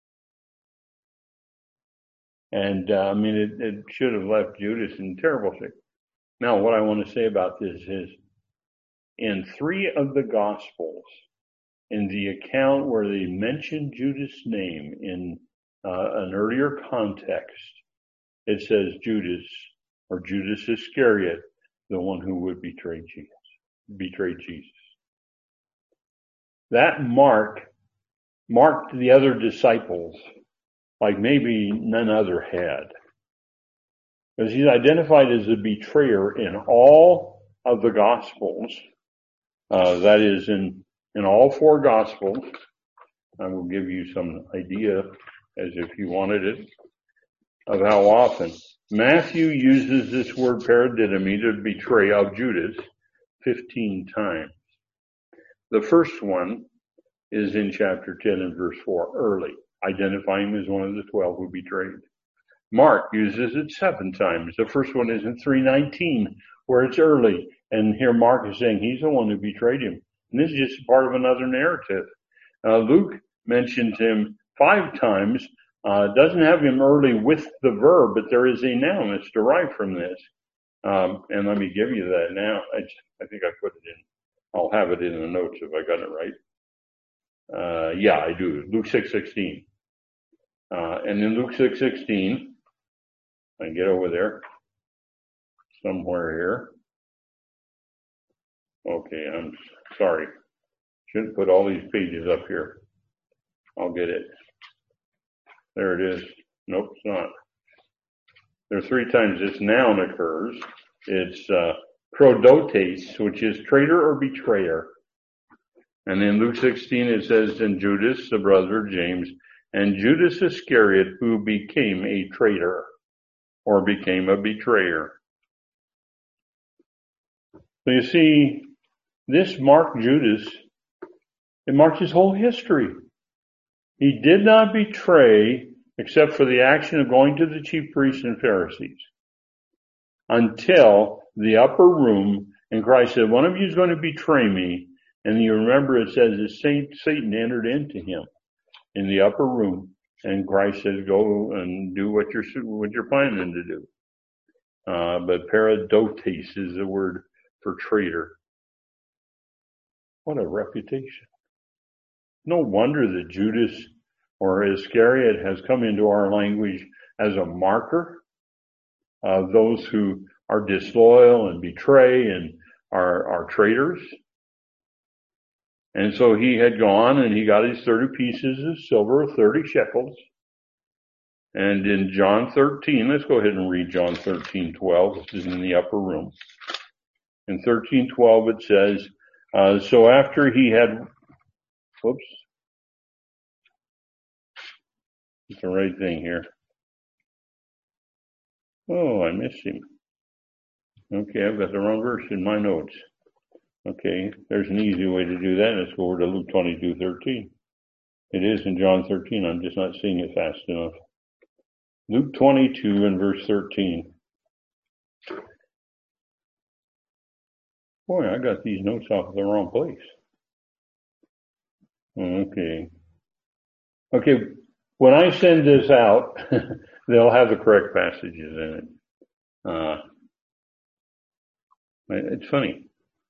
And, uh, I mean, it, it should have left Judas in terrible shape. Now, what I want to say about this is, in three of the Gospels, in the account where they mention Judas' name in uh, an earlier context, it says Judas, or Judas Iscariot, the one who would betray Jesus, betray Jesus. That mark marked the other disciples like maybe none other had. Because he's identified as a betrayer in all of the Gospels. Uh, that is, in, in all four Gospels. I will give you some idea, as if you wanted it, of how often. Matthew uses this word paradidomi to betray of Judas fifteen times. The first one is in chapter ten and verse four, early, identifying him as one of the twelve who betrayed. Mark uses it seven times. The first one is in three nineteen, where it's early. And here Mark is saying he's the one who betrayed him. And this is just part of another narrative. Uh, Luke mentions him five times. Uh, doesn't have him early with the verb, but there is a noun that's derived from this. Um, and let me give you that now. I, I think I put it in. I'll have it in the notes if I got it right. Uh, yeah, I do. Luke six sixteen. Uh, and in Luke six sixteen, I can get over there somewhere here. Okay, I'm sorry. Shouldn't put all these pages up here. I'll get it. There it is. Nope, it's not. There are three times this noun occurs. It's uh, prodotes, which is traitor or betrayer. And in Luke sixteen it says, and Judas, the brother of James, and Judas Iscariot, who became a traitor or became a betrayer. So you see, this marked Judas. It marked his whole history. He did not betray except for the action of going to the chief priests and Pharisees until the upper room, and Christ said, one of you is going to betray me. And you remember it says that Saint Satan entered into him in the upper room, and Christ says, go and do what you're, what you're planning to do. Uh, but paradotes is the word for traitor. What a reputation. No wonder that Judas or Iscariot has come into our language as a marker of those who are disloyal and betray and are, are traitors. And so he had gone and he got his thirty pieces of silver, thirty shekels. And in John thirteen, let's go ahead and read John thirteen twelve. This is in the upper room. In thirteen twelve it says, uh, so after he had, whoops, it's the right thing here. Oh, I missed him. Okay, I've got the wrong verse in my notes. Okay, there's an easy way to do that. Let's go over to Luke twenty-two thirteen. It is in John thirteen. I'm just not seeing it fast enough. Luke twenty-two and verse thirteen. Boy, I got these notes off of the wrong place. Okay. Okay, when I send this out, they'll have the correct passages in it. Uh, it's funny.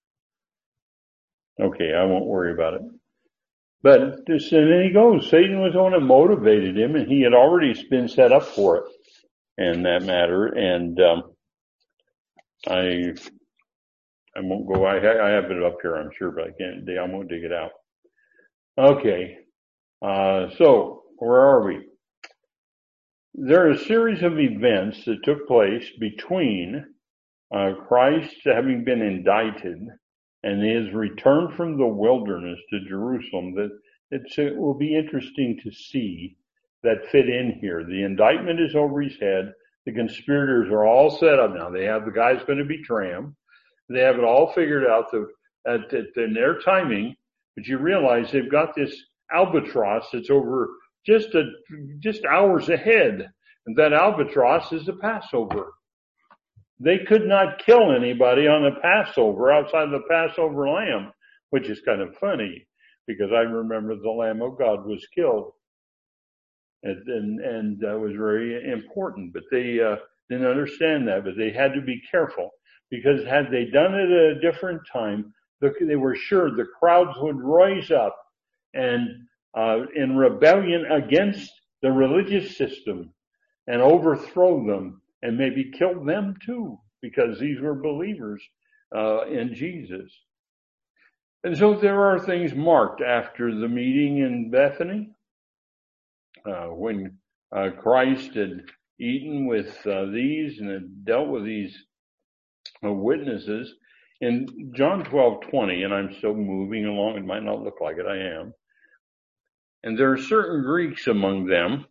Okay, I won't worry about it. But just, and then he goes. Satan was the one that motivated him, and he had already been set up for it in that matter. And um, I, I won't go. I, I have it up here, I'm sure, but I can't. I won't dig it out. Okay. Uh, so where are we? There are a series of events that took place between uh, Christ having been indicted and his return from the wilderness to Jerusalem that it's, it will be interesting to see that fit in here. The indictment is over his head. The conspirators are all set up now. They have the guy's going to betray him. They have it all figured out to, at, at, in their timing, but you realize they've got this albatross that's over just a, just hours ahead. And that albatross is the Passover. They could not kill anybody on the Passover outside the Passover lamb, which is kind of funny because I remember the Lamb of God was killed, and and, and that was very important. But they uh, didn't understand that, but they had to be careful because had they done it at a different time, they were sure the crowds would rise up and uh, in rebellion against the religious system and overthrow them. And maybe kill them too, because these were believers uh, in Jesus. And so there are things marked after the meeting in Bethany, uh, when uh, Christ had eaten with uh, these and had dealt with these uh, witnesses. In John twelve twenty, and I'm still moving along, it might not look like it, I am. And there are certain Greeks among them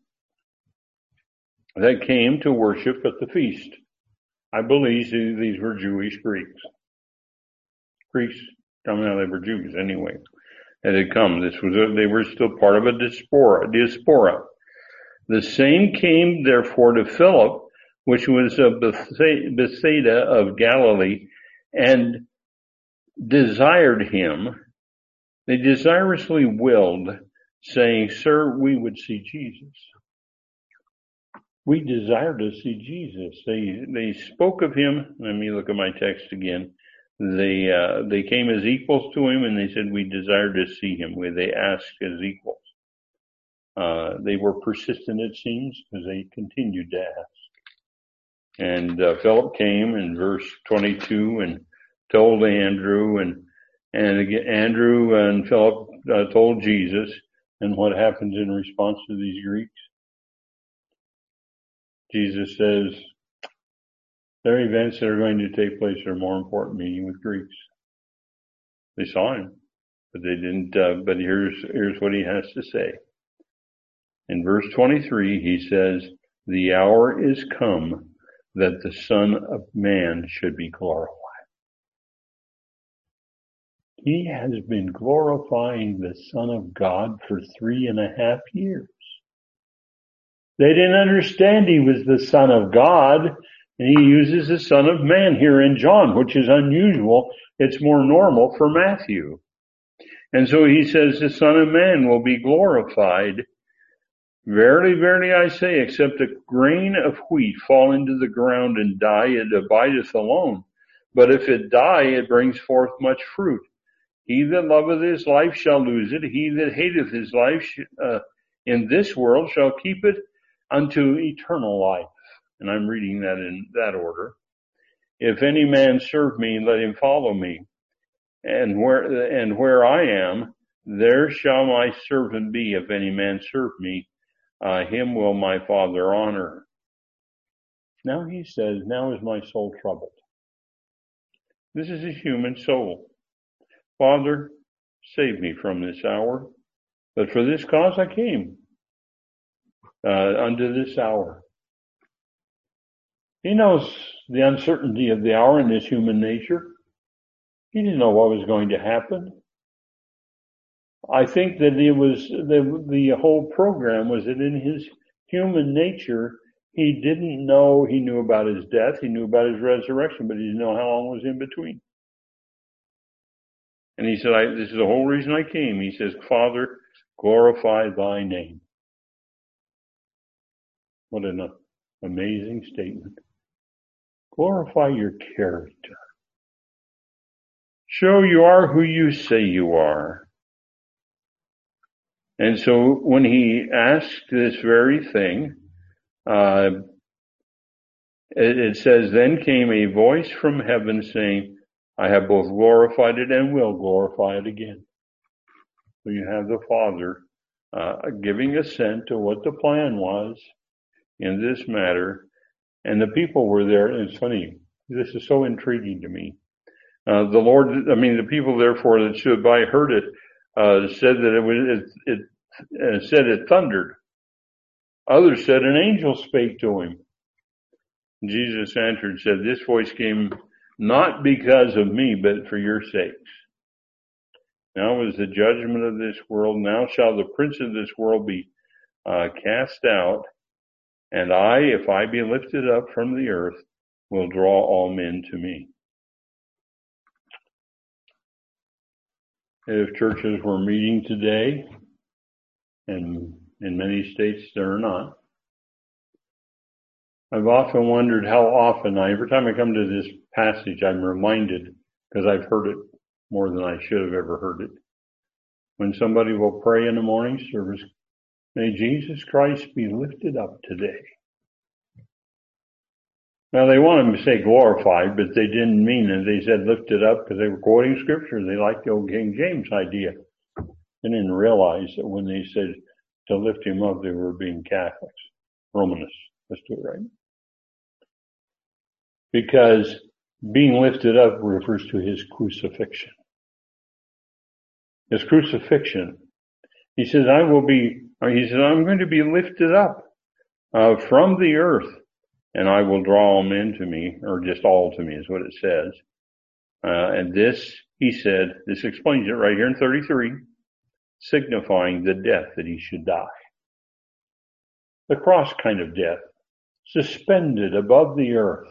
that came to worship at the feast. I believe these were Jewish Greeks. Greeks, I mean, they were Jews anyway. that had come. This was a, they were still part of a diaspora, diaspora. The same came therefore to Philip, which was of Bethsaida of Galilee, and desired him. They desirously willed, saying, Sir, we would see Jesus. We desire to see Jesus. They they spoke of him. Let me look at my text again. They uh, they came as equals to him, and they said, we desire to see him. Where they asked as equals. Uh, they were persistent, it seems, because they continued to ask. And uh, Philip came in verse twenty-two and told Andrew, and and again, Andrew and Philip uh, told Jesus. And what happens in response to these Greeks? Jesus says, there are events that are going to take place that are more important, meeting with Greeks. They saw him, but they didn't, uh, but here's, here's what he has to say. In verse twenty-three, he says, the hour is come that the Son of Man should be glorified. He has been glorifying the Son of God for three and a half years. They didn't understand he was the Son of God, and he uses the Son of Man here in John, which is unusual. It's more normal for Matthew. And so he says the Son of Man will be glorified. Verily, verily, I say, except a grain of wheat fall into the ground and die, it abideth alone. But if it die, it brings forth much fruit. He that loveth his life shall lose it. He that hateth his life uh, in this world shall keep it unto eternal life. And I'm reading that in that order. If any man serve me, let him follow me. And where, and where I am, there shall my servant be. If any man serve me, uh, him will my Father honor. Now he says, now is my soul troubled. This is a human soul. Father, save me from this hour. But for this cause I came uh, unto this hour. He knows the uncertainty of the hour in his human nature. He didn't know what was going to happen. I think that it was the, the whole program was that in his human nature, he didn't know. He knew about his death. He knew about his resurrection, but he didn't know how long was in between. And he said, I, this is the whole reason I came. He says, Father, glorify thy name. What an amazing statement. Glorify your character. Show you are who you say you are. And so when he asked this very thing, uh, it, it says, then came a voice from heaven saying, I have both glorified it and will glorify it again. So you have the Father uh, giving assent to what the plan was in this matter. And the people were there. And it's funny. This is so intriguing to me. Uh, the Lord, I mean, the people therefore that stood by heard it, uh, said that it was, it, it uh, said it thundered. Others said an angel spake to him. Jesus answered and said, this voice came not because of me, but for your sakes. Now is the judgment of this world. Now shall the prince of this world be uh, cast out. And I, if I be lifted up from the earth, will draw all men to me. If churches were meeting today, and in many states there are not, I've often wondered how often I, every time I come to this passage, I'm reminded, because I've heard it more than I should have ever heard it. When somebody will pray in the morning service, may Jesus Christ be lifted up today. Now they want him to say glorified, but they didn't mean it. They said lifted up because they were quoting scripture. They liked the old King James idea. They didn't realize that when they said to lift him up, they were being Catholics, Romanists. Let's do it right. Because being lifted up refers to his crucifixion. His crucifixion. He says, I will be, or he says, I'm going to be lifted up uh, from the earth, and I will draw all men to me, or just all to me is what it says. Uh, and this, he said, this explains it right here in thirty-three. signifying the death that he should die. The cross kind of death, suspended above the earth.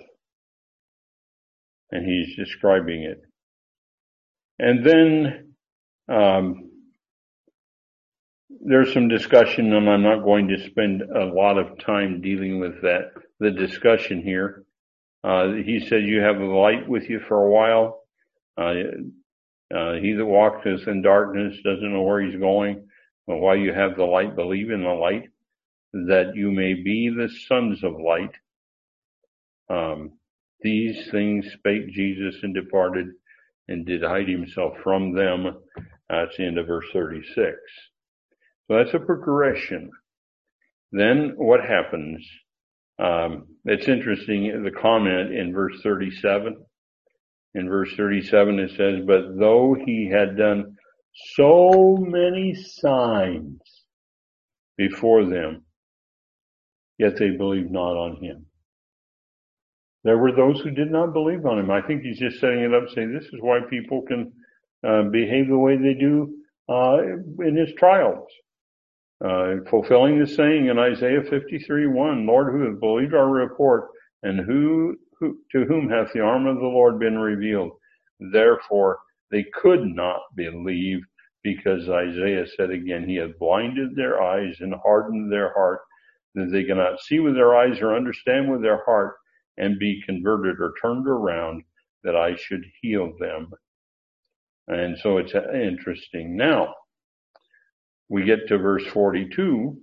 And he's describing it. And then um, there's some discussion, and I'm not going to spend a lot of time dealing with that, the discussion here. Uh, he said, you have the light with you for a while. Uh, uh, he that walks in darkness doesn't know where he's going. But while you have the light, believe in the light, that you may be the sons of light. Um, these things spake Jesus and departed and did hide himself from them. That's the end of verse thirty-six. So that's a progression. Then what happens? Um, it's interesting, the comment in verse thirty-seven. In verse thirty-seven it says, but though he had done so many signs before them, yet they believed not on him. There were those who did not believe on him. I think he's just setting it up, saying this is why people can uh, behave the way they do uh, in his trials. Uh, fulfilling the saying in Isaiah fifty-three one, Lord, who hath believed our report, and who, who to whom hath the arm of the Lord been revealed? Therefore they could not believe, because Isaiah said again, he hath blinded their eyes and hardened their heart, that they cannot see with their eyes or understand with their heart, and be converted or turned around, that I should heal them. And so it's interesting. Now, we get to verse forty-two,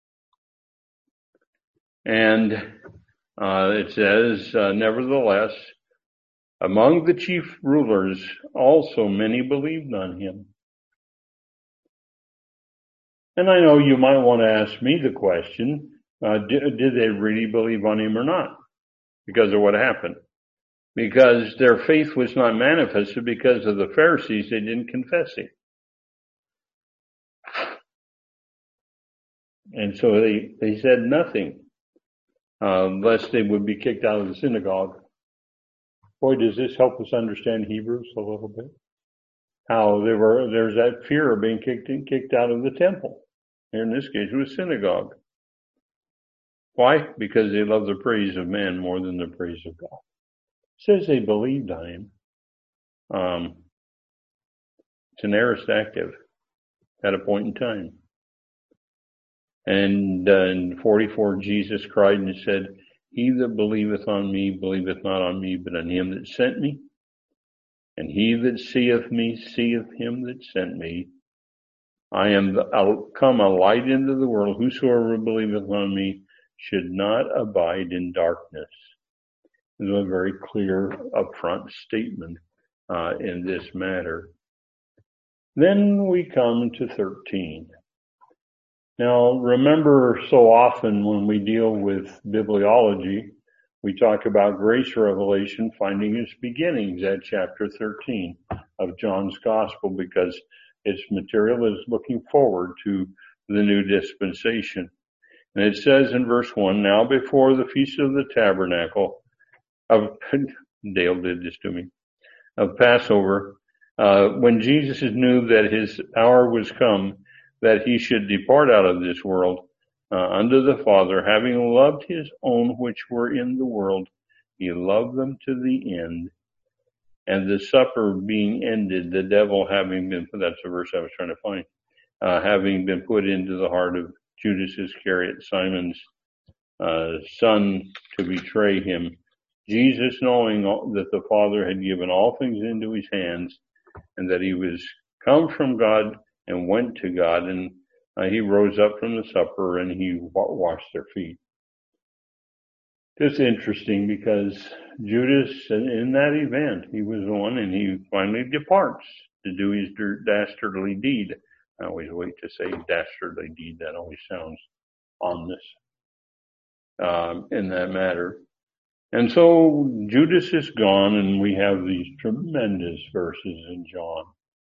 and uh, it says, uh, nevertheless, among the chief rulers also many believed on him. And I know you might want to ask me the question, uh, did, did they really believe on him or not? Because of what happened. Because their faith was not manifested because of the Pharisees, they didn't confess him. And so they, they said nothing, uh, lest they would be kicked out of the synagogue. Boy, does this help us understand Hebrews a little bit? How they were, there's that fear of being kicked in, kicked out of the temple. In this case, it was synagogue. Why? Because they love the praise of man more than the praise of God. It says they believed on him. Um, it's an aorist active at a point in time. And uh, in forty-four, Jesus cried and said, he that believeth on me, believeth not on me, but on him that sent me. And he that seeth me, seeth him that sent me. I am the, I'll come a light into the world. Whosoever believeth on me should not abide in darkness. This is a very clear, upfront statement uh, in this matter. Then we come to thirteen. Now, remember, so often when we deal with bibliology, we talk about grace revelation finding its beginnings at chapter thirteen of John's Gospel, because its material is looking forward to the new dispensation. And it says in verse one, now before the feast of the tabernacle of, Dale did this to me, of Passover, uh, when Jesus knew that his hour was come, that he should depart out of this world uh, unto the Father, having loved his own which were in the world, he loved them to the end. And the supper being ended, the devil having been, that's the verse I was trying to find, uh, having been put into the heart of Judas Iscariot, Simon's uh, son, to betray him. Jesus, knowing that the Father had given all things into his hands, and that he was come from God and went to God, and uh, he rose up from the supper and he washed their feet. It's interesting because Judas, in that event, he was the one, and he finally departs to do his dastardly deed. I always wait to say dastardly deed. That always sounds ominous um, in that matter. And so Judas is gone, and we have these tremendous verses in John.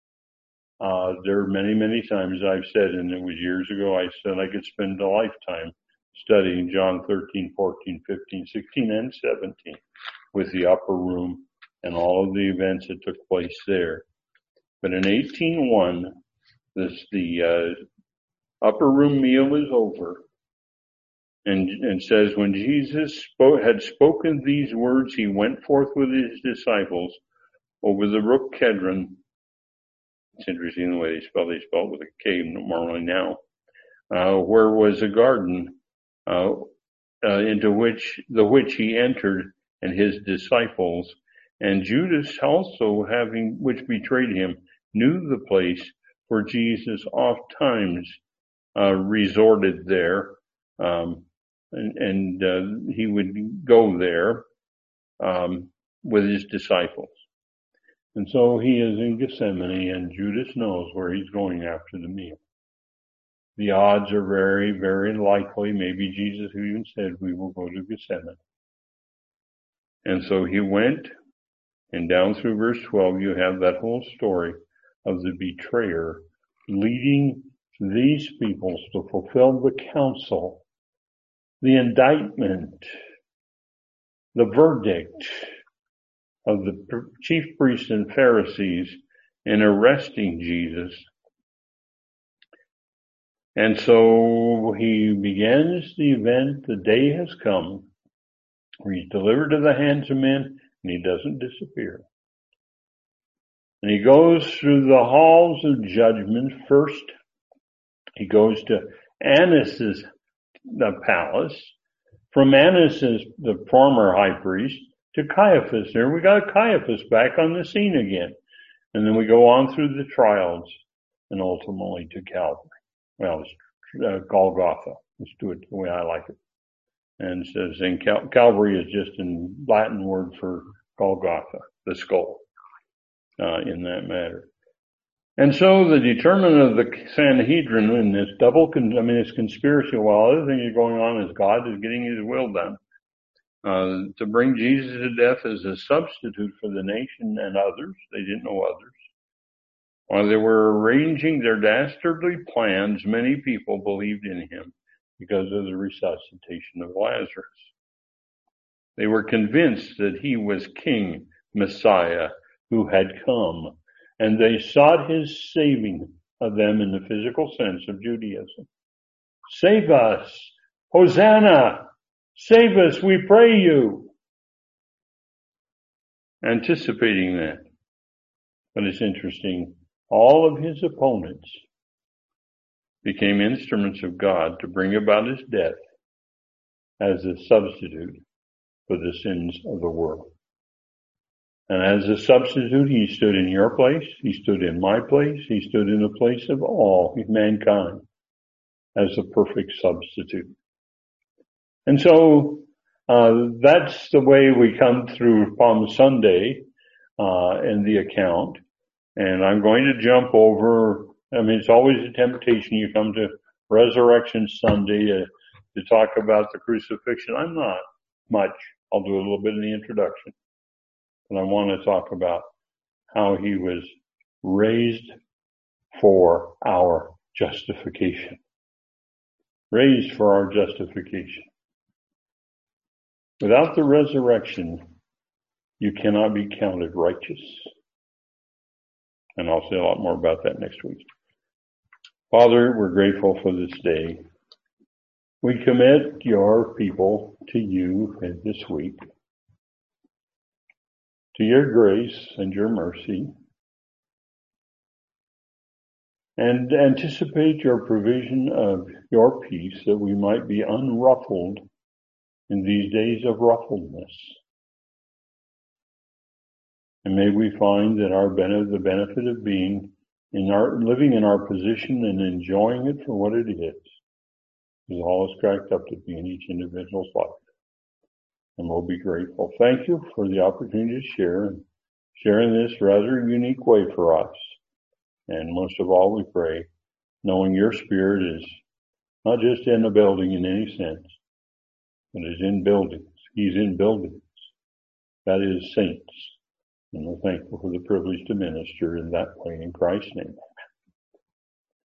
Uh, there are many, many times I've said, and it was years ago, I said I could spend a lifetime studying John thirteen, fourteen, fifteen, sixteen, and seventeen with the upper room and all of the events that took place there. But in eighteen one, This the uh, upper room meal is over, and and says when Jesus spoke, had spoken these words, he went forth with his disciples over the brook Kedron. It's interesting the way they spell. They spell it with a K normally now. Uh, where was a garden, uh, uh, into which the which he entered, and his disciples, and Judas also, having which betrayed him, knew the place, for Jesus oft times uh, resorted there, um, and, and uh, he would go there um, with his disciples. And so he is in Gethsemane, and Judas knows where he's going after the meal. The odds are very, very likely. Maybe Jesus even said, we will go to Gethsemane. And so he went, and down through verse twelve, you have that whole story of the betrayer leading these peoples to fulfill the counsel, the indictment, the verdict of the chief priests and Pharisees in arresting Jesus. And so he begins the event. The day has come where he's delivered to the hands of men, and he doesn't disappear. And he goes through the halls of judgment. First, he goes to Annas' the palace. From Annas, the former high priest, to Caiaphas. Here we got Caiaphas back on the scene again. And then we go on through the trials and ultimately to Calvary. Well, it's uh, Golgotha. Let's do it the way I like it. And it says in Cal- Calvary is just in Latin word for Golgotha, the skull, uh, in that matter. And so the determinant of the Sanhedrin in this double, con- I mean, this conspiracy, while other things are going on, is God is getting his will done. Uh, to bring Jesus to death as a substitute for the nation and others. They didn't know others. While they were arranging their dastardly plans, many people believed in him because of the resuscitation of Lazarus. They were convinced that he was King Messiah who had come, and they sought his saving of them in the physical sense of Judaism. Save us! Hosanna! Save us, we pray you! Anticipating that. But it's interesting, all of his opponents became instruments of God to bring about his death as a substitute for the sins of the world. And as a substitute, he stood in your place, he stood in my place, he stood in the place of all mankind as a perfect substitute. And so uh, that's the way we come through Palm Sunday uh, in the account. And I'm going to jump over, I mean, it's always a temptation. You come to Resurrection Sunday uh, to talk about the crucifixion. I'm not much. I'll do a little bit in the introduction. But I want to talk about how he was raised for our justification. Raised for our justification. Without the resurrection, you cannot be counted righteous. And I'll say a lot more about that next week. Father, we're grateful for this day. We commit your people to you this week, to your grace and your mercy, and anticipate your provision of your peace that we might be unruffled in these days of ruffledness. And may we find that our benefit, the benefit of being in our, living in our position and enjoying it for what it is, is all it's cracked up to be in each individual's life. And we'll be grateful. Thank you for the opportunity to share and share in this rather unique way for us. And most of all, we pray, knowing your Spirit is not just in a building in any sense, but is in buildings. He's in buildings. That is saints. And we're thankful for the privilege to minister in that way in Christ's name.